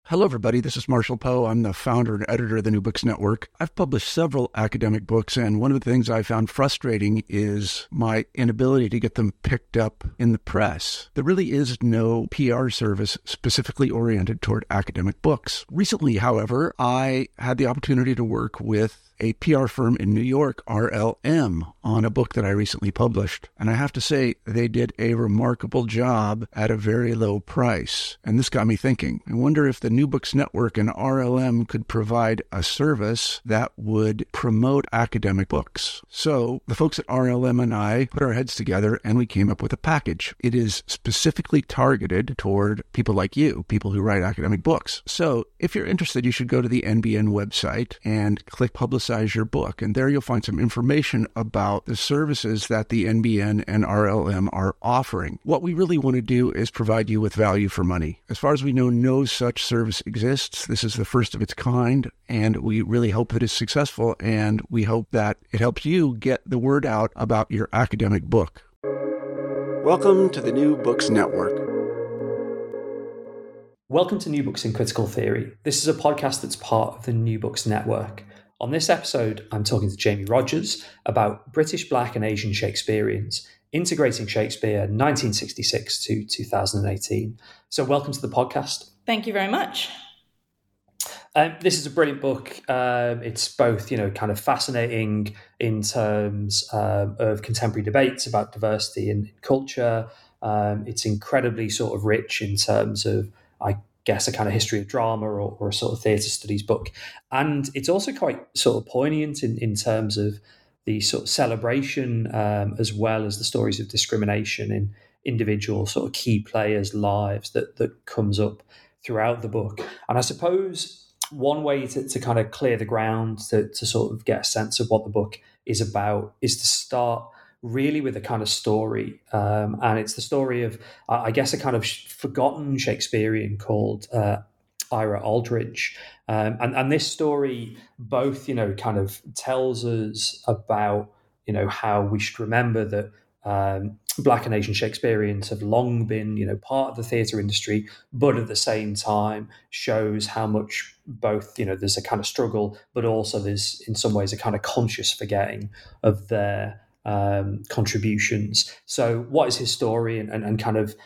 Hello, everybody. This is Marshall Poe. I'm the founder and editor of the New Books Network. I've published several academic books, and one of the things I found frustrating is my inability to get them picked up in the press. There really is no PR service specifically oriented toward academic books. Recently, however, I had the opportunity to work with a PR firm in New York, RLM, on a book that I recently published. And I have to say, they did a remarkable job at a very low price. And this got me thinking. I wonder if the New Books Network and RLM could provide a service that would promote academic books. So the folks at RLM and I put our heads together and we came up with a package. It is specifically targeted toward people like you, people who write academic books. So if you're interested, you should go to the NBN website and click Publicize Your Book. And there you'll find some information about the services that the NBN and RLM are offering. What we really want to do is provide you with value for money. As far as we know, no such service exists. This is the first of its kind, and we really hope that it's successful, and we hope that it helps you get the word out about your academic book. Welcome to the New Books Network. Welcome to New Books in Critical Theory. This is a podcast that's part of the New Books Network. On this episode, I'm talking to Jamie Rogers about British Black and Asian Shakespeareans, integrating Shakespeare 1966 to 2018. So welcome to the podcast. Thank you very much. This is a brilliant book. It's both, kind of fascinating in terms of contemporary debates about diversity in culture. It's incredibly sort of rich in terms of, I guess, a kind of history of drama or a sort of theatre studies book. And it's also quite sort of poignant in terms of the sort of celebration as well as the stories of discrimination in individual sort of key players' lives that comes up throughout the book. And I suppose one way to kind of clear the ground to sort of get a sense of what the book is about is to start really with a kind of story. And it's the story of, I guess, a kind of forgotten Shakespearean called Ira Aldridge. And this story both, kind of tells us about, how we should remember that Black and Asian Shakespeareans have long been, part of the theatre industry, but at the same time shows how much both, there's a kind of struggle, but also there's in some ways a kind of conscious forgetting of their contributions. So what is his story and kind of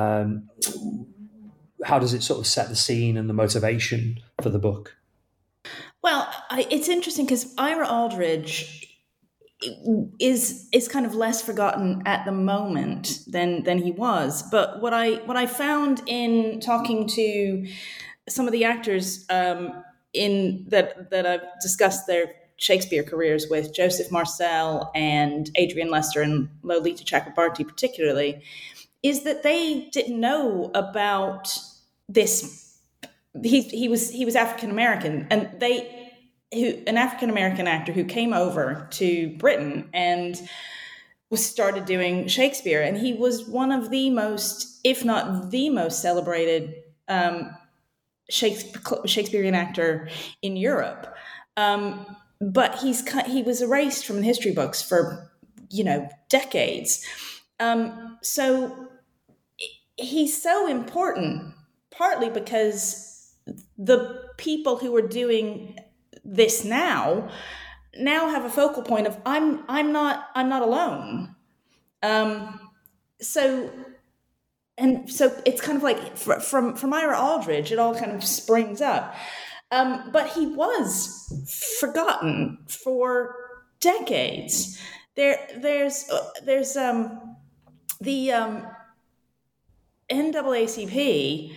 how does it sort of set the scene and the motivation for the book? Well, it's interesting because Ira Aldridge is kind of less forgotten at the moment than he was. But what I found in talking to some of the actors in that I've discussed their Shakespeare careers with, Joseph Marcel and Adrian Lester and Lolita Chakrabarti particularly, is that they didn't know about this. He was African American, and an African American actor who came over to Britain and started doing Shakespeare, and he was one of the most, if not the most celebrated Shakespearean actor in Europe. But he was erased from the history books for, decades. So he's so important, partly because the people who are doing this now have a focal point of I'm not alone. So it's kind of like from Ira Aldridge, it all kind of springs up. But he was forgotten for decades. There's the NAACP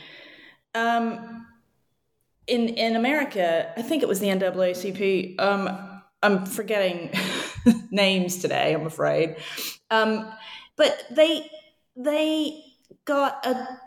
in America. I think it was the NAACP. I'm forgetting names today, I'm afraid. But they got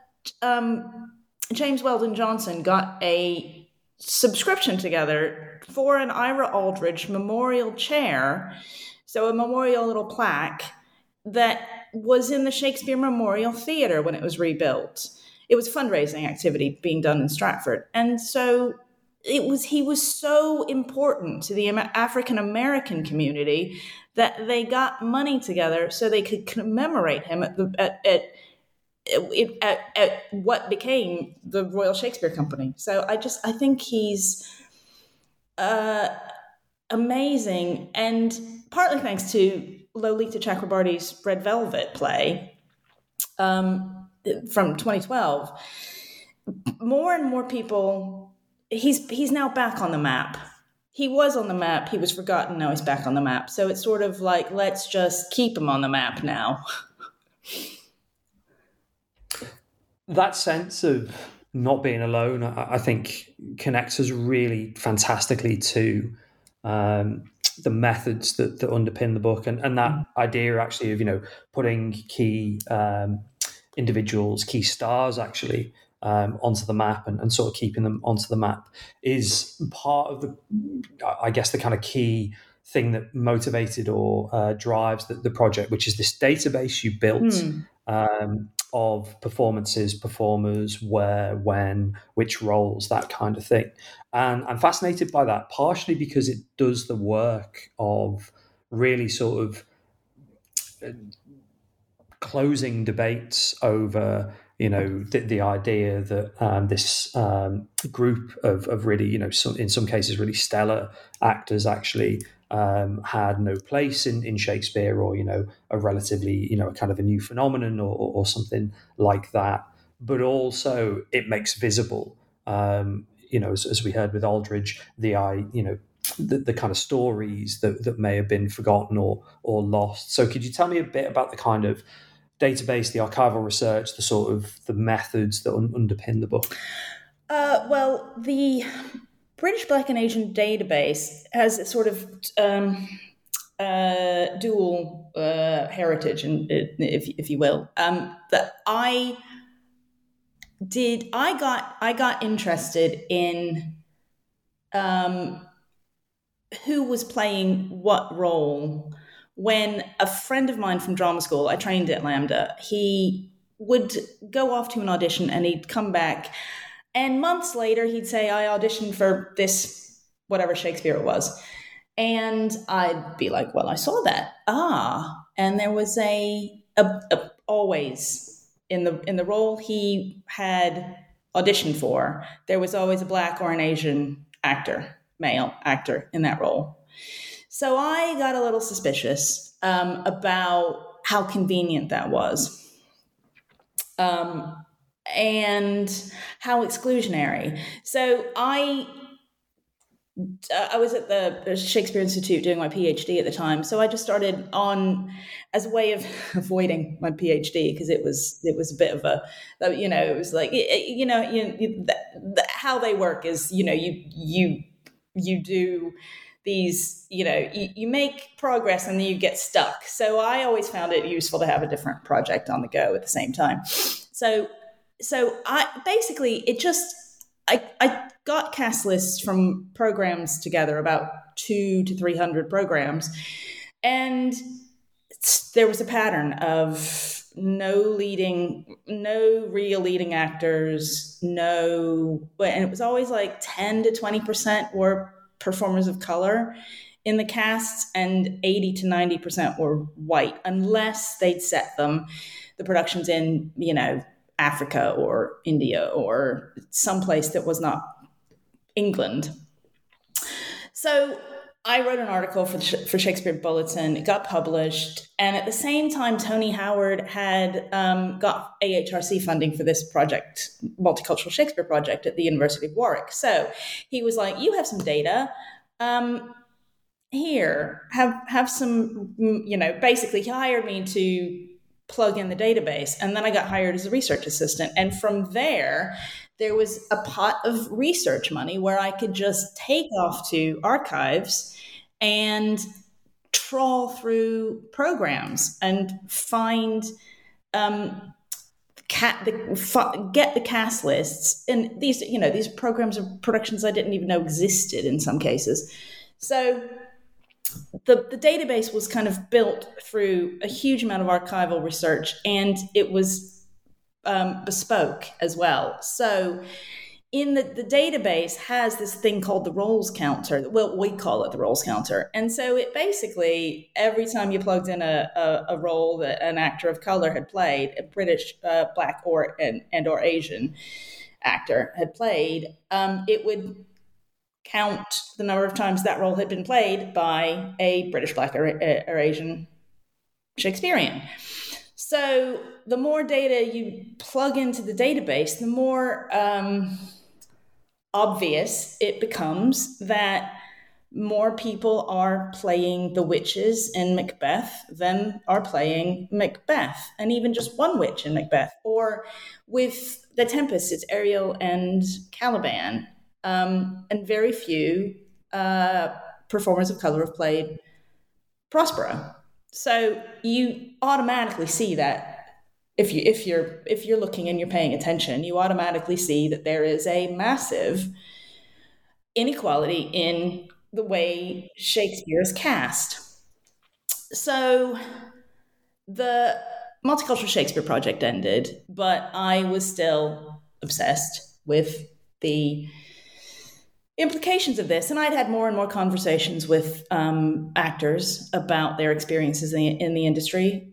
James Weldon Johnson got a subscription together for an Ira Aldridge memorial chair, so a memorial little plaque that was in the Shakespeare Memorial Theatre when it was rebuilt. It was a fundraising activity being done in Stratford, and so he was so important to the African American community that they got money together so they could commemorate him at at what became the Royal Shakespeare Company. So I think he's amazing, and partly thanks to Lolita Chakrabarty's Red Velvet play from 2012. More and more people, he's now back on the map. He was on the map, he was forgotten, now he's back on the map. So it's sort of like, let's just keep him on the map now. That sense of not being alone, I think, connects us really fantastically to the methods that underpin the book, and that idea actually of putting key individuals, key stars actually onto the map and sort of keeping them onto the map is part of the, I guess, the kind of key thing that motivated or drives the project, which is this database you built of performances, performers, where, when, which roles, that kind of thing. And I'm fascinated by that, partially because it does the work of really sort of closing debates over, the idea that this group of really, in some cases, really stellar actors actually had no place in Shakespeare, or a relatively a kind of a new phenomenon or something like that. But also it makes visible, as we heard with Aldridge, the kind of stories that may have been forgotten or lost. So could you tell me a bit about the kind of database, the archival research, the sort of the methods that underpin the book? Well, the British Black and Asian database has a sort of dual heritage, if you will. That I got interested in who was playing what role when a friend of mine from drama school, I trained at Lambda, he would go off to an audition and he'd come back. And months later, he'd say, I auditioned for this, whatever Shakespeare it was. And I'd be like, well, I saw that. And there was always in the role he had auditioned for, there was always a Black or an Asian actor, male actor in that role. So I got a little suspicious about how convenient that was. And how exclusionary. So I was at the Shakespeare Institute doing my PhD at the time. So I just started on as a way of avoiding my PhD, because it was a bit of a, it was like, how they work is, you do these, you make progress and then you get stuck. So I always found it useful to have a different project on the go at the same time. So I basically, I got cast lists from programs together, about 200 to 300 programs. And there was a pattern of no real leading actors, and it was always like 10 to 20% were performers of color in the casts, and 80 to 90% were white, unless they'd set the productions in, Africa or India or someplace that was not England. So I wrote an article for Shakespeare Bulletin. It got published. And at the same time, Tony Howard had got AHRC funding for this project, Multicultural Shakespeare Project at the University of Warwick. So he was like, you have some data. Here, have some, basically he hired me to plug in the database. And then I got hired as a research assistant. And from there was a pot of research money where I could just take off to archives and trawl through programs and find, get the cast lists. And these programs are productions I didn't even know existed in some cases. So the database was kind of built through a huge amount of archival research, and it was bespoke as well. So in the database has this thing called the roles counter. Well, we call it the roles counter. And so it basically, every time you plugged in a role that an actor of color had played, a British, Black, or Asian actor had played, it would count the number of times that role had been played by a British, Black, or Asian Shakespearean. So the more data you plug into the database, the more obvious it becomes that more people are playing the witches in Macbeth than are playing Macbeth, and even just one witch in Macbeth. Or with The Tempest, it's Ariel and Caliban, and very few performers of color have played Prospero. So you automatically see that if you're looking and you're paying attention, you automatically see that there is a massive inequality in the way Shakespeare is cast. So the Multicultural Shakespeare Project ended, but I was still obsessed with the implications of this. And I'd had more and more conversations with actors about their experiences in the industry.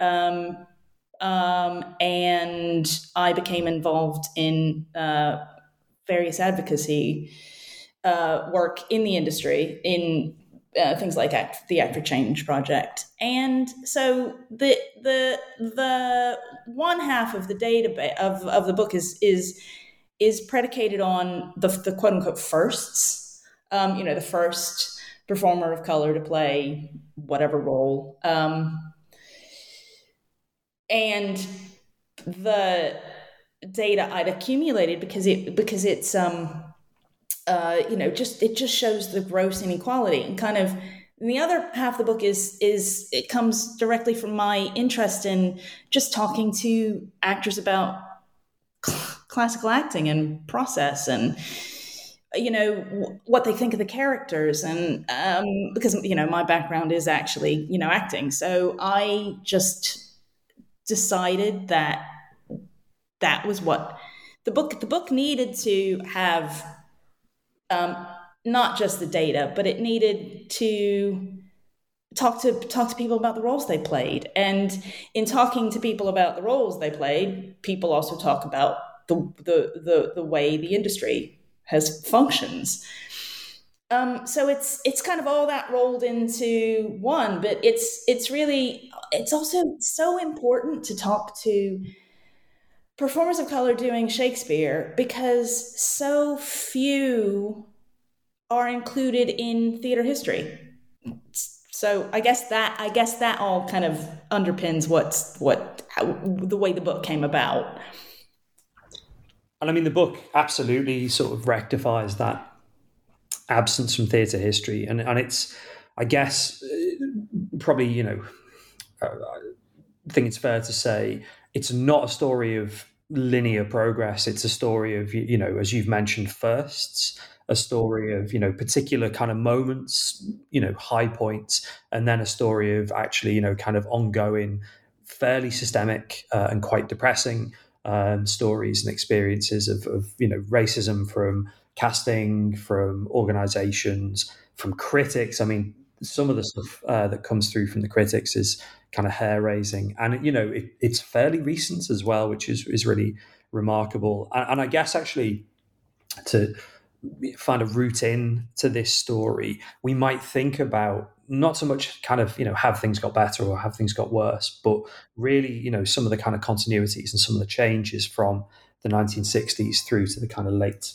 And I became involved in various advocacy work in the industry, in things like the Act for Change project. And so the one half of the database of the book is predicated on the quote unquote firsts, the first performer of color to play whatever role, and the data I'd accumulated because it's it just shows the gross inequality. And kind of the other half of the book is it comes directly from my interest in just talking to actors about classical acting and process, and what they think of the characters, and because my background is actually acting, so I just decided that was what the book needed to have. Not just the data, but it needed to talk to people about the roles they played. And in talking to people about the roles they played, people also talk about the way the industry has functions. So it's kind of all that rolled into one, but it's also so important to talk to performers of color doing Shakespeare, because so few are included in theater history. So I guess that all kind of underpins the way the book came about. And I mean, the book absolutely sort of rectifies that absence from theatre history, and it's, I guess, probably I think it's fair to say it's not a story of linear progress. It's a story of, as you've mentioned, firsts, a story of, particular kind of moments, high points, and then a story of actually, kind of ongoing, fairly systemic and quite depressing stories and experiences of racism, from casting, from organizations, from critics. I mean, some of the stuff that comes through from the critics is kind of hair raising, and it's fairly recent as well, which is really remarkable. And I guess actually to find a route in to this story, we might think about not so much kind of have things got better or have things got worse, but really some of the kind of continuities and some of the changes from the 1960s through to the kind of late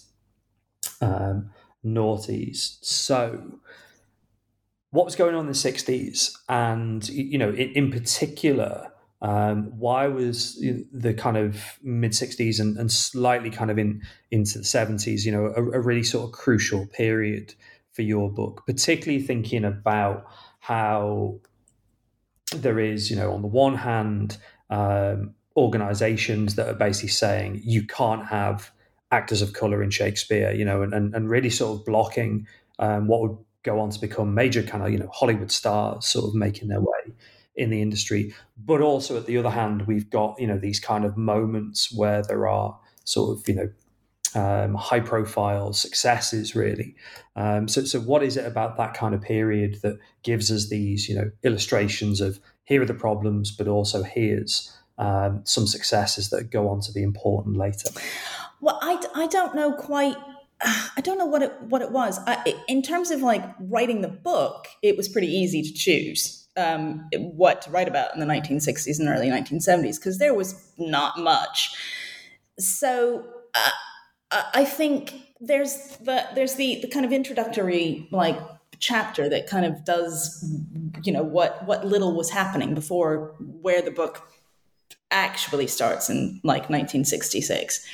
noughties. So what was going on in the 60s, and in particular, why was the kind of mid 60s and slightly kind of into the 70s, a really sort of crucial period for your book, particularly thinking about how there is, on the one hand, organizations that are basically saying you can't have actors of color in Shakespeare, and really sort of blocking what would go on to become major kind of Hollywood stars sort of making their way in the industry. But also at the other hand, we've got these kind of moments where there are sort of high-profile successes, really. So what is it about that kind of period that gives us these, illustrations of here are the problems, but also here's some successes that go on to be important later? Well, I don't know quite. I don't know what it was. In terms of like writing the book, it was pretty easy to choose what to write about in the 1960s and early 1970s because there was not much. So I think there's the kind of introductory like chapter that kind of does what little was happening before where the book actually starts in like 1966.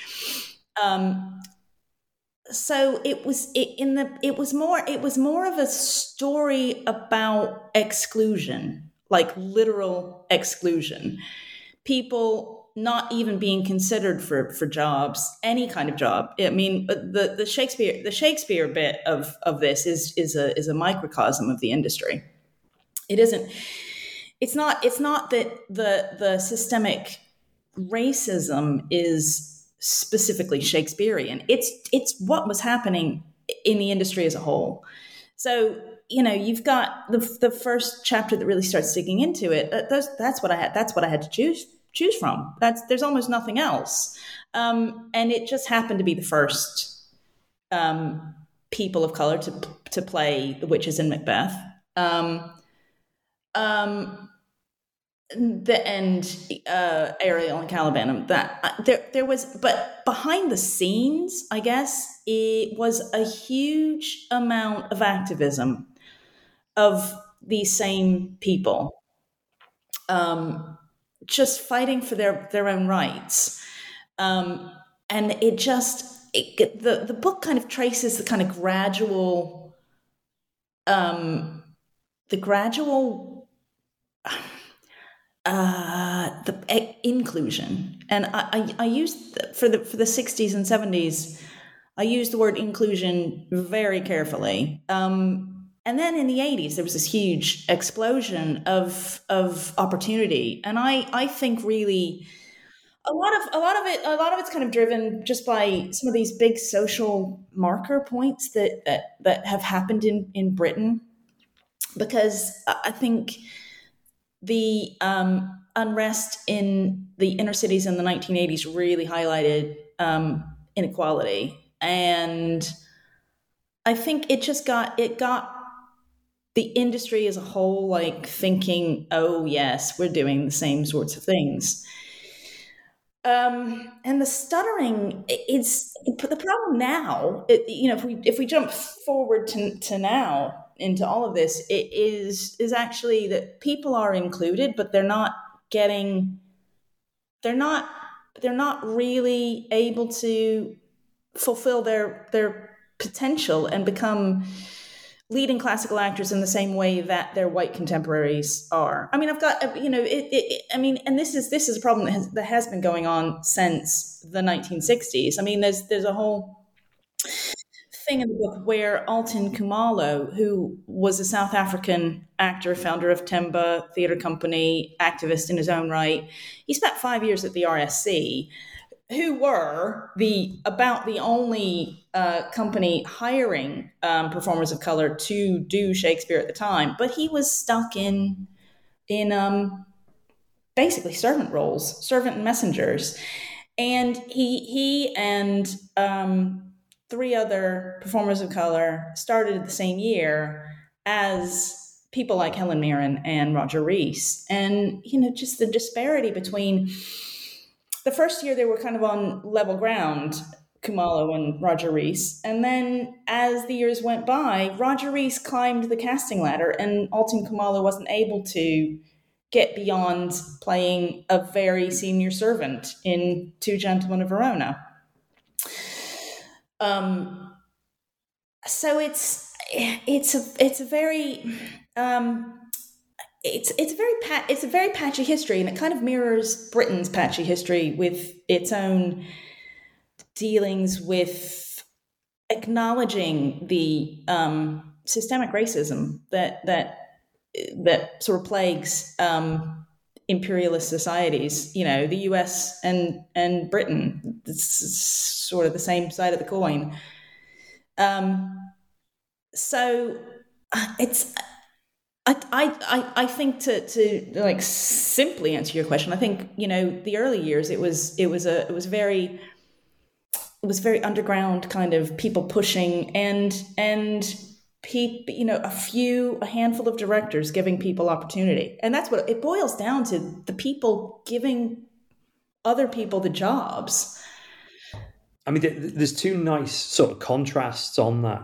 So it was more of a story about exclusion, like literal exclusion. People not even being considered for jobs, any kind of job. I mean, the Shakespeare bit of this is a microcosm of the industry. It isn't. It's not that the systemic racism is specifically Shakespearean. It's what was happening in the industry as a whole. So you've got the first chapter that really starts digging into it. That's what I had to choose from. There's almost nothing else, and it just happened to be the first people of color to play the witches in Macbeth. Ariel and Caliban. That there was, but behind the scenes, I guess it was a huge amount of activism of these same people, just fighting for their own rights, and the book kind of traces the kind of gradual, the inclusion, and I used for the 60s and 70s. I used the word inclusion very carefully. And then in the 80s, there was this huge explosion of opportunity, and I think really a lot of it's kind of driven just by some of these big social marker points that have happened in Britain, because I think the unrest in the inner cities in the 1980s really highlighted inequality, and I think it got the industry as a whole like thinking, oh yes, we're doing the same sorts of things. And the stuttering is the problem now. If we jump forward to now into all of this, it is actually that people are included, but they're not really able to fulfill their potential and become leading classical actors in the same way that their white contemporaries are. I mean, I've got, and this is a problem that has been going on since the 1960s. I mean, there's a whole thing in the book where Alton Khumalo, who was a South African actor, founder of Temba Theatre Company, activist in his own right, he spent 5 years at the RSC, who were about the only company hiring performers of color to do Shakespeare at the time. But he was stuck in basically servant roles, servant and messengers. And he and three other performers of color started the same year as people like Helen Mirren and Roger Rees. And, just the disparity between the first year they were kind of on level ground, Khumalo and Roger Rees. And then as the years went by, Roger Rees climbed the casting ladder and Alton Khumalo wasn't able to get beyond playing a very senior servant in Two Gentlemen of Verona. So it's a very patchy history, and it kind of mirrors Britain's patchy history with its own dealings with acknowledging the systemic racism that sort of plagues imperialist societies. The U.S. and Britain sort of the same side of the coin. So it's. I think to like simply answer your question, I think, the early years it was very underground, kind of people pushing and a handful of directors giving people opportunity, and that's what it boils down to: the people giving other people the jobs. I mean, there's two nice sort of contrasts on that.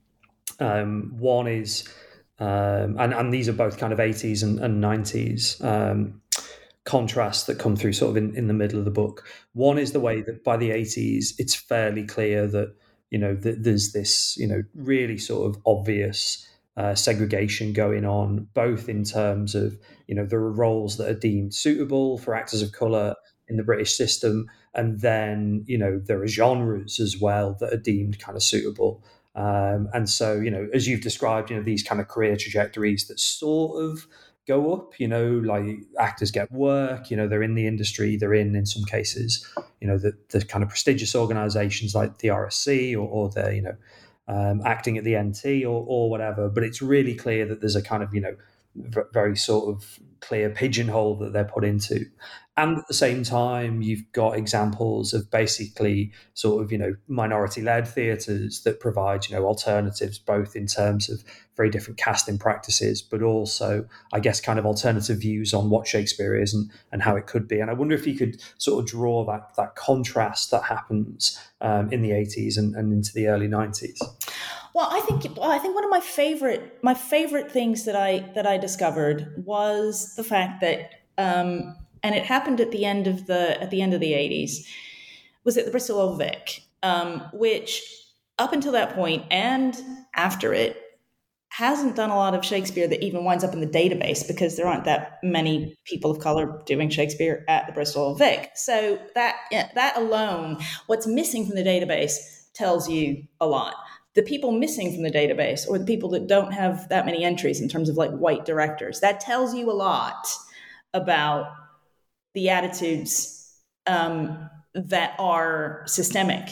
One is, and these are both kind of 80s and 90s contrasts that come through sort of in the middle of the book. One is the way that by the 80s, it's fairly clear that, that there's this, really sort of obvious segregation going on, both in terms of, there are roles that are deemed suitable for actors of colour in the British system. And then, there are genres as well that are deemed kind of suitable. And so, as you've described, these kind of career trajectories that sort of go up, like actors get work, they're in the industry, they're in some cases, the kind of prestigious organizations like the RSC or the, acting at the NT or whatever. But it's really clear that there's a kind of, very sort of clear pigeonhole that they're put into. And at the same time, you've got examples of basically sort of, minority-led theatres that provide, alternatives, both in terms of very different casting practices, but also, I guess, kind of alternative views on what Shakespeare is and how it could be. And I wonder if you could sort of draw that contrast that happens in the 80s and into the early 90s. Well, I think one of my favorite things that I discovered was the fact that, and it happened at the end of the 80s, was at the Bristol Old Vic, which up until that point and after it hasn't done a lot of Shakespeare that even winds up in the database, because there aren't that many people of color doing Shakespeare at the Bristol Old Vic. So that alone, what's missing from the database tells you a lot. The people missing from the database, or the people that don't have that many entries in terms of like white directors, that tells you a lot about the attitudes that are systemic.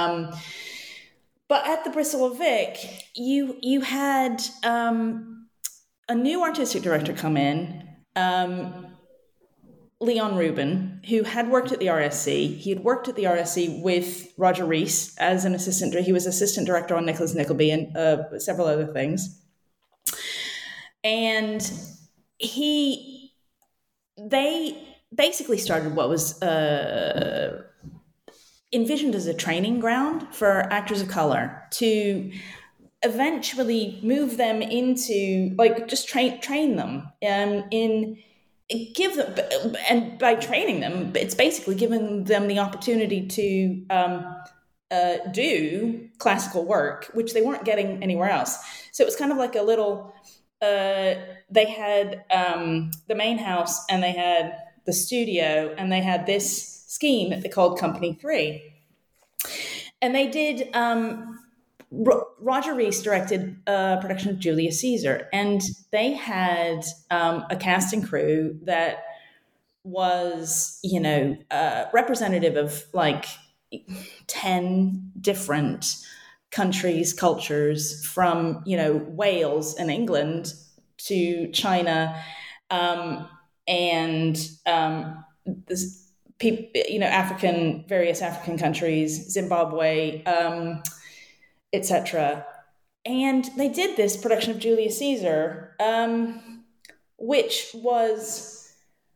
But at the Bristol Old Vic, you had a new artistic director come in, Leon Rubin, who had worked at the RSC. He had worked at the RSC with Roger Rees as an assistant. He was assistant director on Nicholas Nickleby and several other things. And they basically started what was envisioned as a training ground for actors of color to eventually move them into, like, just train them give them, and by training them, it's basically giving them the opportunity to do classical work, which they weren't getting anywhere else. So it was kind of like a little, they had the main house, and they had the studio, and they had this scheme that they called Company 3. And they did, Roger Rees directed a production of Julius Caesar, and they had a cast and crew that was, representative of like 10 different countries, cultures, from, Wales and England to China, and this people, various African countries, Zimbabwe, etc. And they did this production of Julius Caesar, which was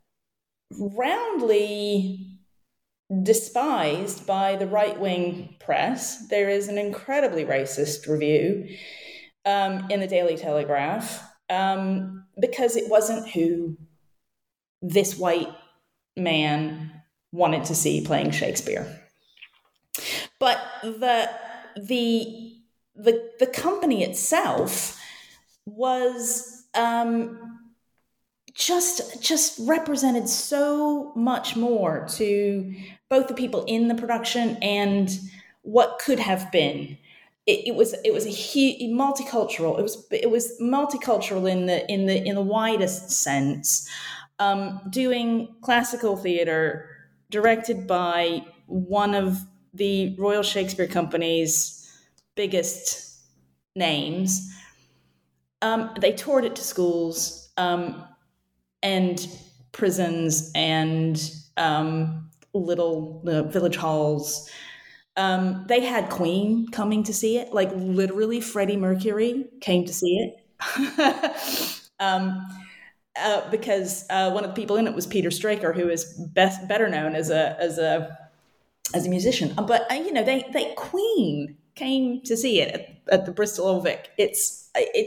roundly despised by the right-wing press. There is an incredibly racist review in the Daily Telegraph, because it wasn't who this white man wanted to see playing Shakespeare. But the company itself was just represented so much more to both the people in the production and what could have been. It was a huge multicultural. It was multicultural in the widest sense, doing classical theater directed by one of the Royal Shakespeare Company's biggest names. They toured it to schools and prisons and little village halls. They had Queen coming to see it, like literally Freddie Mercury came to see it. Because one of the people in it was Peter Straker, who is better known as a musician. But they Queen came to see it at the Bristol Old Vic. It's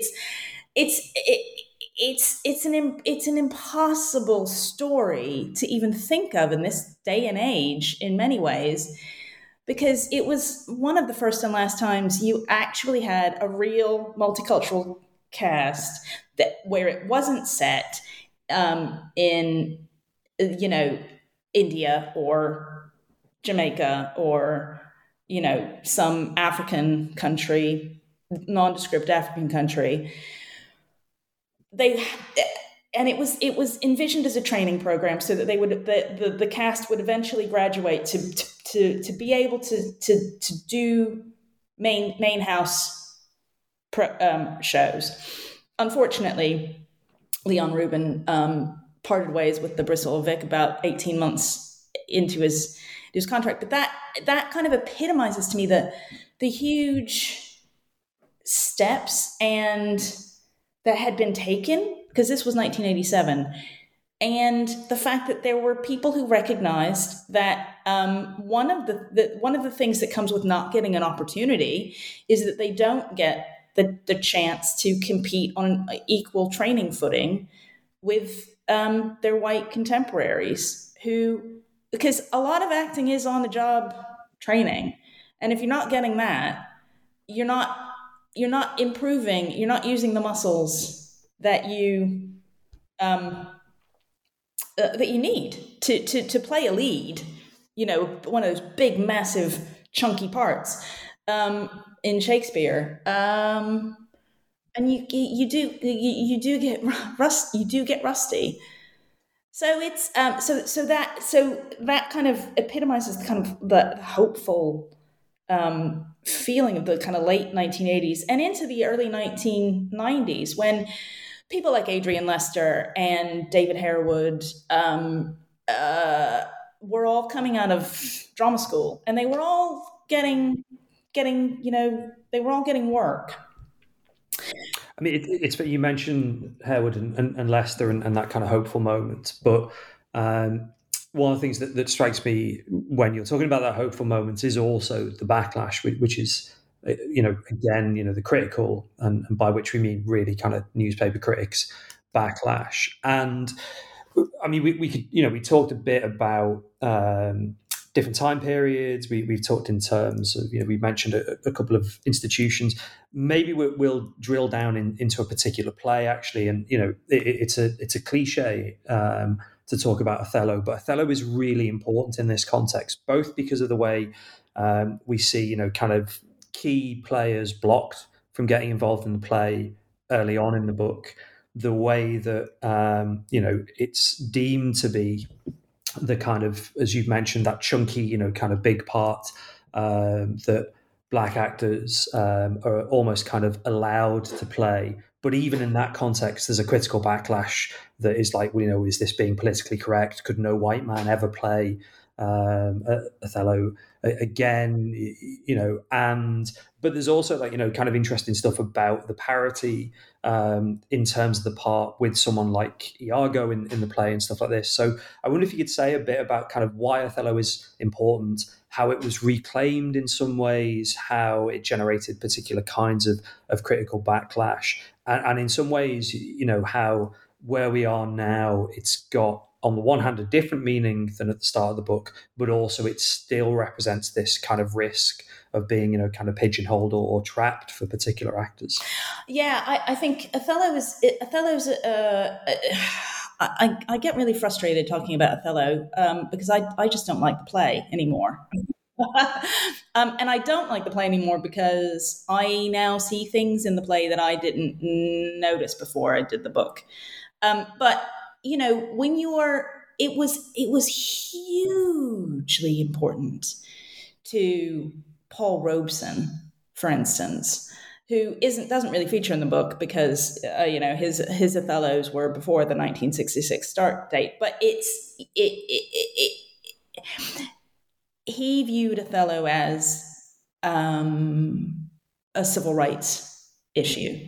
an impossible story to even think of in this day and age in many ways, because it was one of the first and last times you actually had a real multicultural cast where it wasn't set in India or Jamaica or some African country, nondescript African country. And it was envisioned as a training program so that the cast would eventually graduate to be able to do main house shows. Unfortunately, Leon Rubin parted ways with the Bristol Vic about 18 months into his contract. But that kind of epitomizes to me the huge steps that had been taken, because this was 1987, and the fact that there were people who recognized that one of the things that comes with not getting an opportunity is that they don't get the chance to compete on an equal training footing with their white contemporaries, because a lot of acting is on the job training, and if you're not getting that, you're not improving, you're not using the muscles that you need to play a lead, one of those big, massive, chunky parts in Shakespeare. And you do get rusty. So it's so that kind of epitomizes kind of the hopeful feeling of the kind of late 1980s and into the early 1990s, when people like Adrian Lester and David Harewood were all coming out of drama school, and they were all getting work. I mean, it's you mentioned Harewood and Lester and that kind of hopeful moment, but one of the things that strikes me when you're talking about that hopeful moment is also the backlash, which is, again, the critical, and by which we mean really kind of newspaper critics backlash. And I mean, we could, we talked a bit about different time periods. We've talked in terms of, we mentioned a couple of institutions. Maybe we'll drill down into a particular play, actually. And, it's a cliche to talk about Othello, but Othello is really important in this context, both because of the way we see, kind of key players blocked from getting involved in the play early on in the book, the way that, it's deemed to be the kind of, as you've mentioned, that chunky, kind of big part that Black actors are almost kind of allowed to play. But even in that context, there's a critical backlash that is like, is this being politically correct? Could no white man ever play Othello again? But there's also kind of interesting stuff about the parity in terms of the part with someone like Iago in the play and stuff like this. So I wonder if you could say a bit about kind of why Othello is important, how it was reclaimed in some ways, how it generated particular kinds of critical backlash, and in some ways, how where we are now, it's got, on the one hand, a different meaning than at the start of the book, but also it still represents this kind of risk of being, kind of pigeonholed or trapped for particular actors. Yeah, I think Othello's. I get really frustrated talking about Othello because I just don't like the play anymore. And I don't like the play anymore because I now see things in the play that I didn't notice before I did the book. But when you're it was hugely important to Paul Robeson, for instance, who doesn't really feature in the book because his Othellos were before the 1966 start date, but he viewed Othello as a civil rights issue.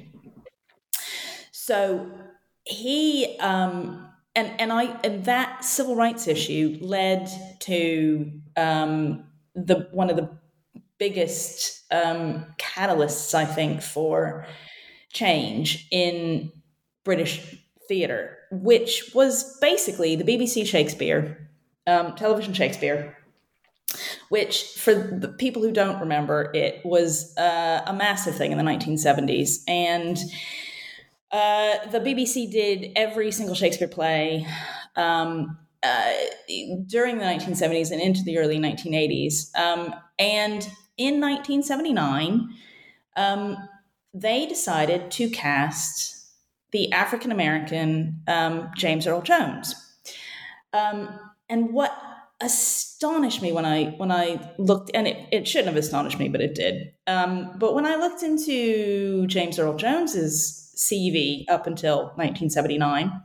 So he and that civil rights issue led to one of the biggest catalysts, I think, for change in British theatre, which was basically the BBC Shakespeare, television Shakespeare, which, for the people who don't remember, it was a massive thing in the 1970s. And the BBC did every single Shakespeare play during the 1970s and into the early 1980s. And in 1979, they decided to cast the African-American James Earl Jones. And what astonished me when I looked, and it shouldn't have astonished me, but it did. But when I looked into James Earl Jones's CV up until 1979,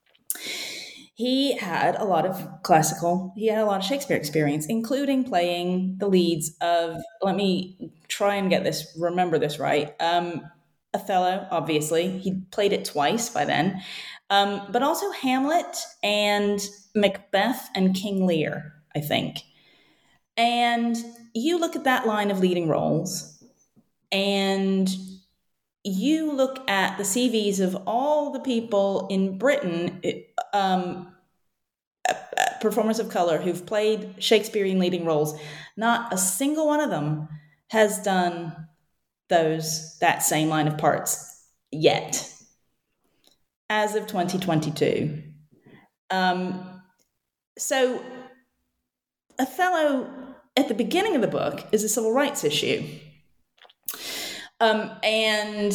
he had a lot of Shakespeare experience, including playing the leads of, let me try and remember this right. Othello, obviously. He played it twice by then. But also Hamlet and Macbeth and King Lear, I think. And you look at that line of leading roles, and you look at the CVs of all the people in Britain, performers of color who've played Shakespearean leading roles. Not a single one of them has done that same line of parts yet, as of 2022. So Othello, at the beginning of the book, is a civil rights issue. And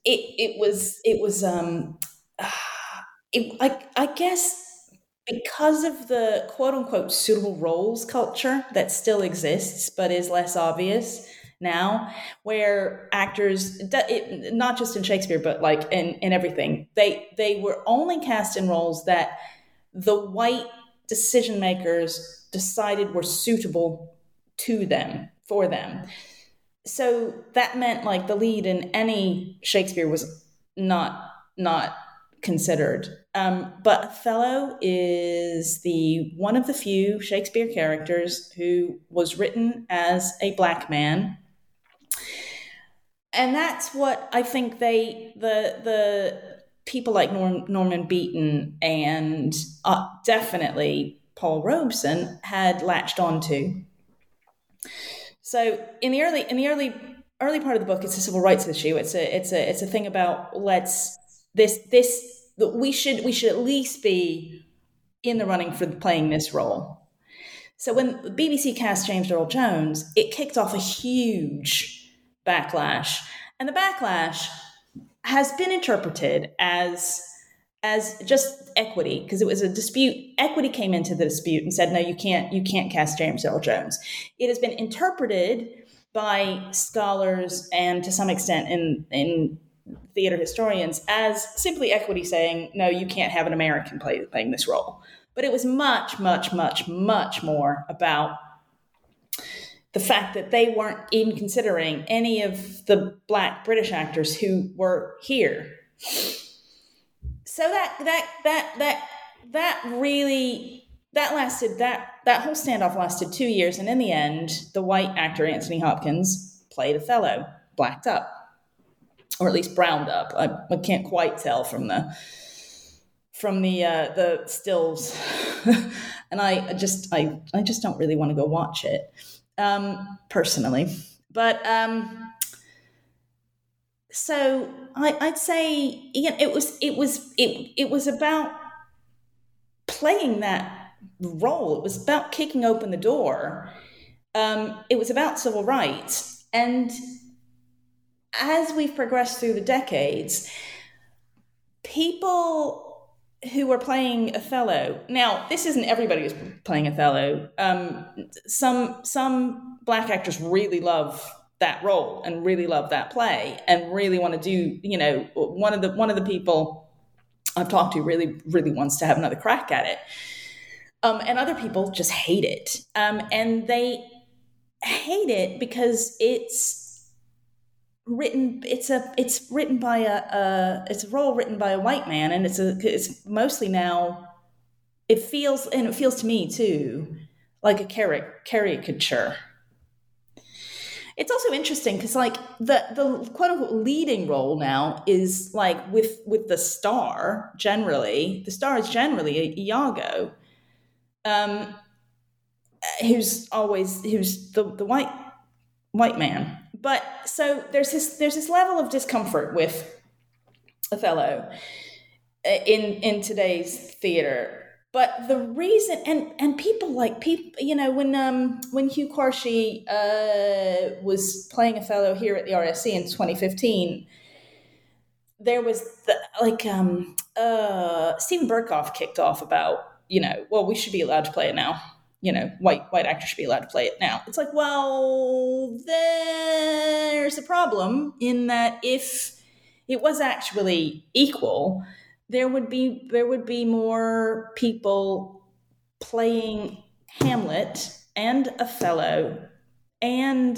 I guess because of the quote unquote suitable roles culture that still exists, but is less obvious now, where actors, not just in Shakespeare, but like in everything, they were only cast in roles that the white decision makers decided were suitable for them. So that meant like the lead in any Shakespeare was not considered. But Othello is one of the few Shakespeare characters who was written as a Black man. And that's what I think the people like Norman Beaton and definitely Paul Robeson had latched onto. So in the early part of the book, it's a civil rights issue. It's a thing about we should at least be in the running for playing this role. So when the BBC cast James Earl Jones, it kicked off a huge backlash, and the backlash has been interpreted as just equity, because it was a dispute. Equity came into the dispute and said, no, you can't cast James Earl Jones. It has been interpreted by scholars and to some extent in theater historians as simply equity saying, no, you can't have an American playing this role. But it was much, much, much, much more about the fact that they weren't even considering any of the Black British actors who were here. So that whole standoff lasted 2 years, and in the end, the white actor Anthony Hopkins played Othello, blacked up, or at least browned up. I can't quite tell from the stills, and I just don't really want to go watch it personally. But so I'd say it was about playing that role. It was about kicking open the door. It was about civil rights, and as we've progressed through the decades, people who are playing Othello. Now, this isn't everybody who's playing Othello. Some Black actors really love that role and really love that play and really want to do. One of the people I've talked to really wants to have another crack at it, and other people just hate it, and they hate it because it's written by a role written by a white man, and it's mostly now it feels to me too like a caricature. It's also interesting because like the quote unquote leading role now is like with the star generally. The star is generally Iago, who's the white man. But so there's this level of discomfort with Othello in today's theater. But the reason and people when Hugh Quarshie was playing Othello here at the RSC in 2015, there was Stephen Berkoff kicked off about we should be allowed to play it now. White actors should be allowed to play it now. It's like, well, there's a problem in that if it was actually equal, there would be more people playing Hamlet and Othello and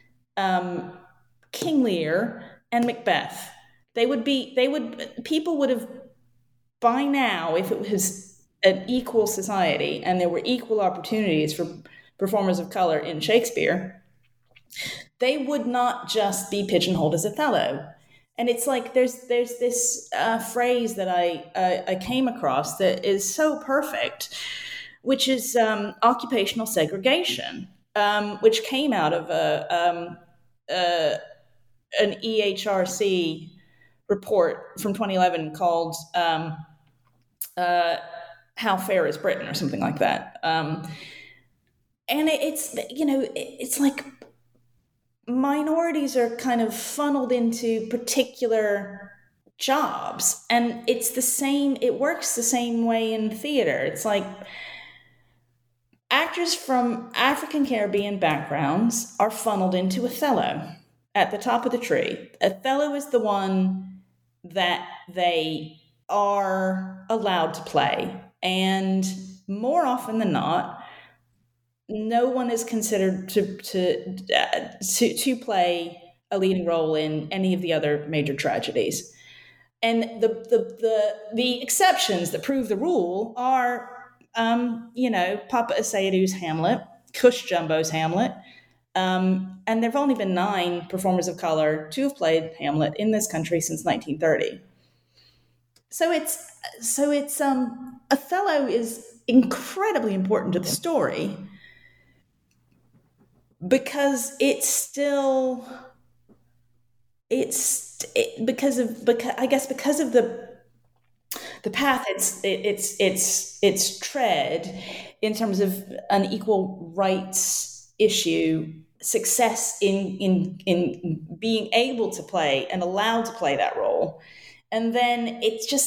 King Lear and Macbeth. People would have by now, if it was an equal society and there were equal opportunities for performers of color in Shakespeare, they would not just be pigeonholed as Othello. And it's like there's this phrase that I came across that is so perfect, which is occupational segregation, which came out of an EHRC report from 2011 called How Fair is Britain, or something like that. And it's like minorities are kind of funneled into particular jobs, and it works the same way in theater. It's like actors from African Caribbean backgrounds are funneled into Othello at the top of the tree. Othello is the one that they are allowed to play. And more often than not, no one is considered to play a leading role in any of the other major tragedies. And the exceptions that prove the rule are, Papa Asaidu's Hamlet, Cush Jumbo's Hamlet, and there have only been 9 performers of color to have played Hamlet in this country since 1930. So it's Othello is incredibly important to the story because because of the path it's tread in terms of an equal rights issue, success in being able to play and allowed to play that role. And then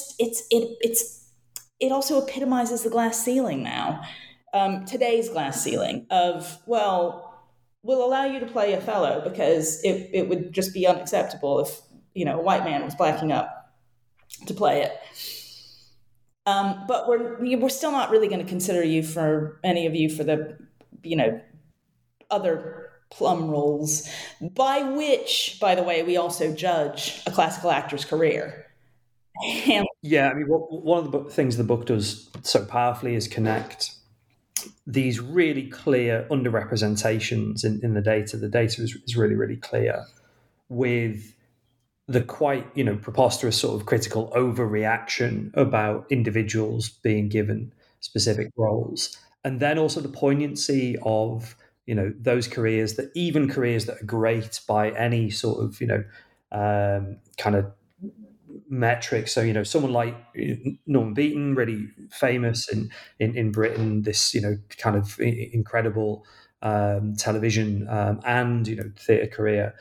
it also epitomizes the glass ceiling now. Today's glass ceiling of, well, we'll allow you to play Othello because it would just be unacceptable if, a white man was blacking up to play it. But we're still not really going to consider any of you for the, other plum roles, by which, by the way, we also judge a classical actor's career. Yeah, I mean, one of the things the book does so powerfully is connect these really clear underrepresentations in the data. The data is really, really clear with the quite, preposterous sort of critical overreaction about individuals being given specific roles. And then also the poignancy of, those careers that are great by any sort of, kind of metric. So, someone like Norman Beaton, really famous in Britain, this, kind of incredible television and, theatre career.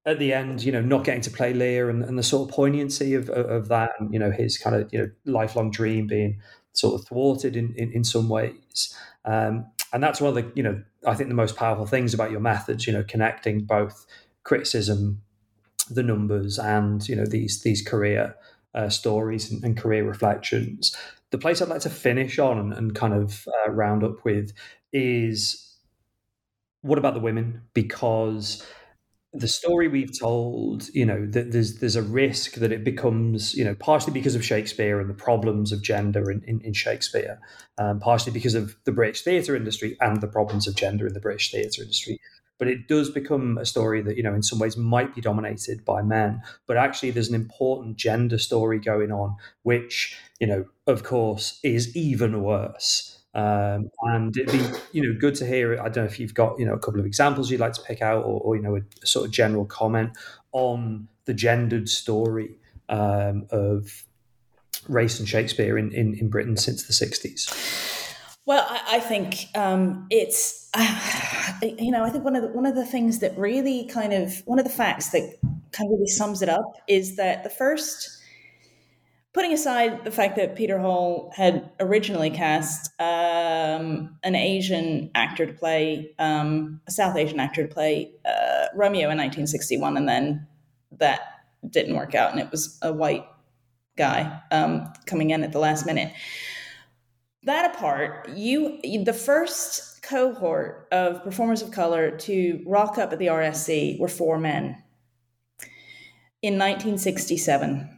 at the end, not getting to play Lear and the sort of poignancy of that, and his kind of lifelong dream being sort of thwarted in some ways. And that's one of the I think the most powerful things about your methods, connecting both criticism, the numbers, and these career stories and career reflections. The place I'd like to finish on and kind of round up with is, what about the women? Because the story we've told, that there's a risk that it becomes, partially because of Shakespeare and the problems of gender in Shakespeare, partially because of the British theatre industry and the problems of gender in the British theatre industry. But it does become a story that, in some ways might be dominated by men. But actually, there's an important gender story going on, which, of course, is even worse. And it'd be good to hear. I don't know if you've got a couple of examples you'd like to pick out, or a sort of general comment on the gendered story of race and Shakespeare in Britain since the 60s. Well, I think it's I think one of the things that really one of the facts that kind of really sums it up is that the first. Putting aside the fact that Peter Hall had originally cast an Asian actor to play, a South Asian actor to play Romeo in 1961, and then that didn't work out, and it was a white guy coming in at the last minute. That apart, the first cohort of performers of color to rock up at the RSC were 4 men in 1967.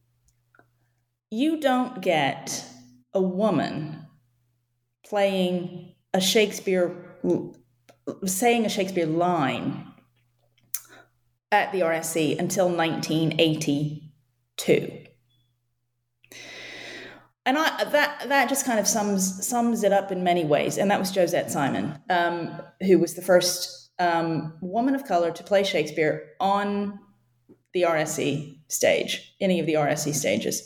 You don't get a woman saying a Shakespeare line at the RSC until 1982. And that just kind of sums it up in many ways. And that was Josette Simon, who was the first woman of color to play Shakespeare on the RSC stage, any of the RSC stages.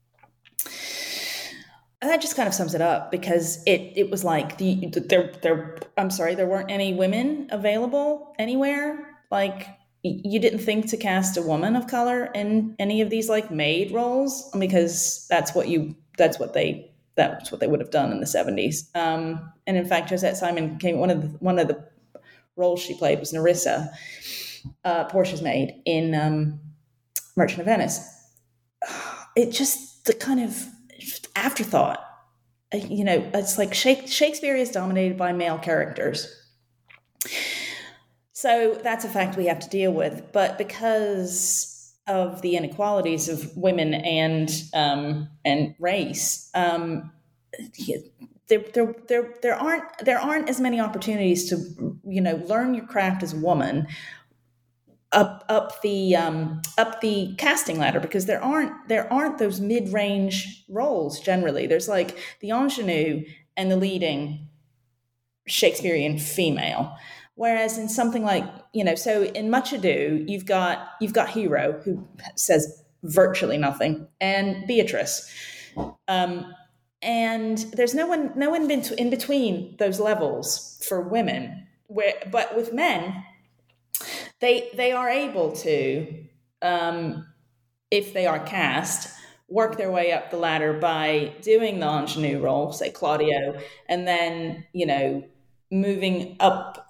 And that just kind of sums it up, because it was like there weren't any women available anywhere. Like, you didn't think to cast a woman of color in any of these like maid roles, because that's what they would have done in the 70s. And in fact, Josette Simon one of the roles she played was Nerissa, Portia's maid in Merchant of Venice. It just the kind of afterthought. It's like Shakespeare is dominated by male characters. So that's a fact we have to deal with. But because of the inequalities of women and race, there aren't as many opportunities to learn your craft as a woman up the casting ladder, because there aren't those mid-range roles generally. There's like the ingenue and the leading Shakespearean female. Whereas in something like, so in Much Ado, you've got Hero, who says virtually nothing, and Beatrice. And there's no one in between those levels for women. But with men, they are able to, if they are cast, work their way up the ladder by doing the ingenue role, say Claudio, and then moving up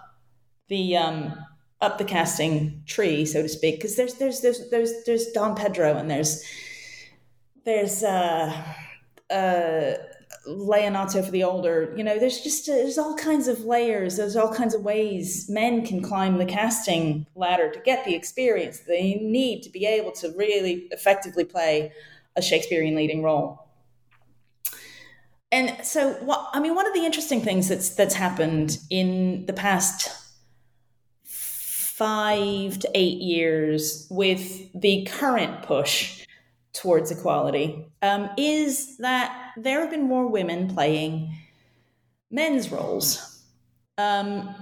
the casting tree, so to speak. Because there's Don Pedro, and there's Leonato for the older, there's all kinds of layers. There's all kinds of ways men can climb the casting ladder to get the experience they need to be able to really effectively play a Shakespearean leading role. And so, one of the interesting things that's happened in the past 5 to 8 years with the current push towards equality is that there have been more women playing men's roles. The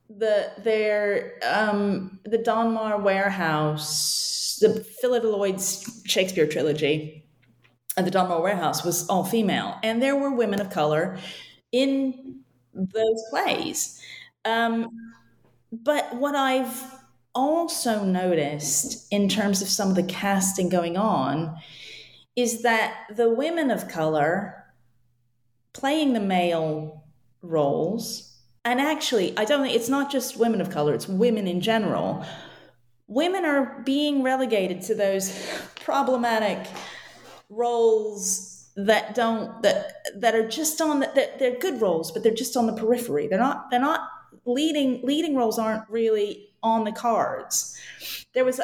Donmar Warehouse, the Philida Lloyd's Shakespeare trilogy, and the Donmar Warehouse was all female, and there were women of color in those plays. But what I've also noticed in terms of some of the casting going on is that the women of color playing the male roles, and actually, I don't think it's not just women of color, it's women in general. Women are being relegated to those problematic roles that are just on that they're good roles, but they're just on the periphery. They're not leading roles aren't really on the cards. There was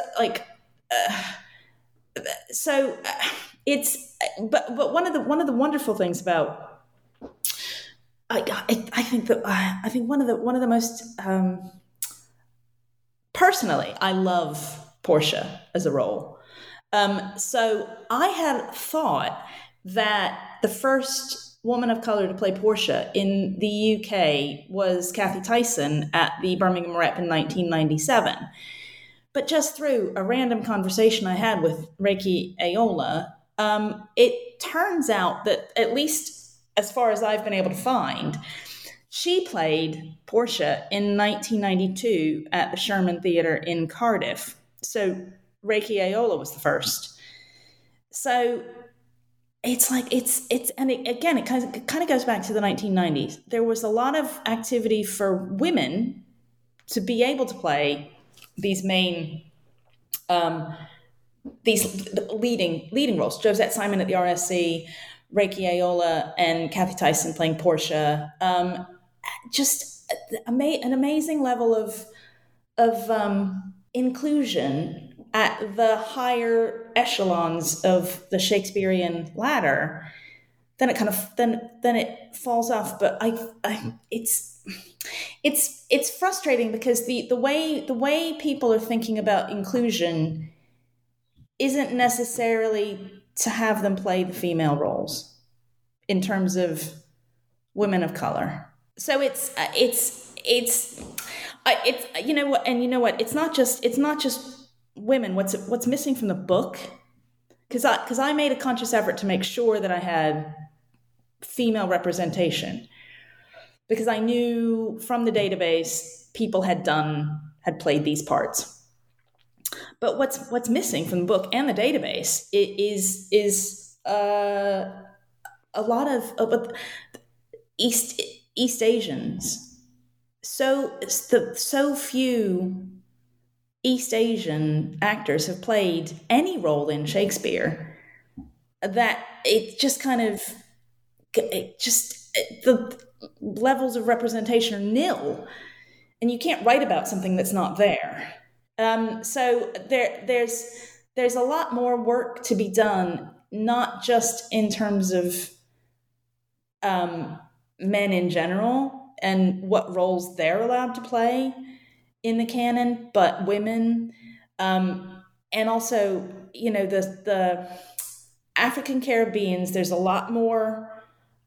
it's but one of the wonderful things about I think one of the most personally, I love Portia as a role. So I had thought that the first woman of color to play Portia in the UK was Kathy Tyson at the Birmingham Rep in 1997. But just through a random conversation I had with Reiki Ayola, it turns out that, at least as far as I've been able to find, she played Portia in 1992 at the Sherman Theatre in Cardiff. So Reiki Ayola was the first. So it's like again, it kind of goes back to the 1990s. There was a lot of activity for women to be able to play these main, these leading roles. Josette Simon at the RSC, Reiki Ayola, and Kathy Tyson playing Portia. Just an amazing level of inclusion at the higher echelons of the Shakespearean ladder. Then it falls off. But it's frustrating because the way people are thinking about inclusion isn't necessarily to have them play the female roles in terms of women of color. So it's you know what, it's not just women. What's missing from the book, because I made a conscious effort to make sure that I had female representation, because I knew from the database people had played these parts. But what's missing from the book and the database is a lot of East Asians. So few East Asian actors have played any role in Shakespeare that the levels of representation are nil, and you can't write about something that's not there. So there's a lot more work to be done, not just in terms of men in general and what roles they're allowed to play in the canon, but women, and also, the African Caribbeans. There's a lot more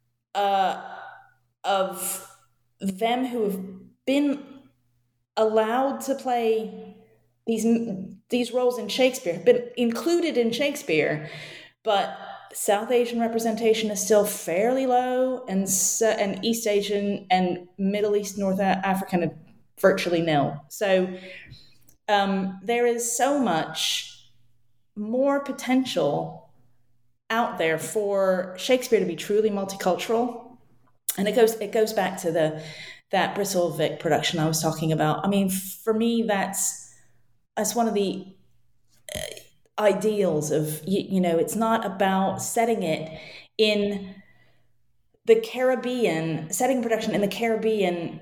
of them who have been allowed to play these roles in Shakespeare, have been included in Shakespeare, but South Asian representation is still fairly low, and East Asian and Middle East, North African are virtually nil. So there is so much more potential out there for Shakespeare to be truly multicultural, and it goes back to that Bristle-Vick production I was talking about. I mean, for me, that's one of the ideals of, it's not about setting it in the Caribbean, setting production in the Caribbean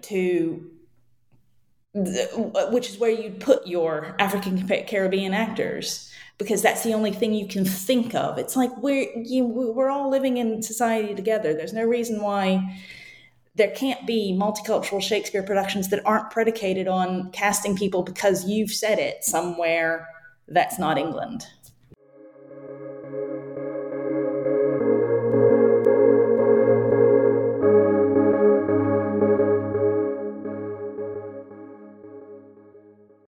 which is where you'd put your African Caribbean actors, because that's the only thing you can think of. It's like we're all living in society together. There's no reason why there can't be multicultural Shakespeare productions that aren't predicated on casting people because you've said it somewhere that's not England.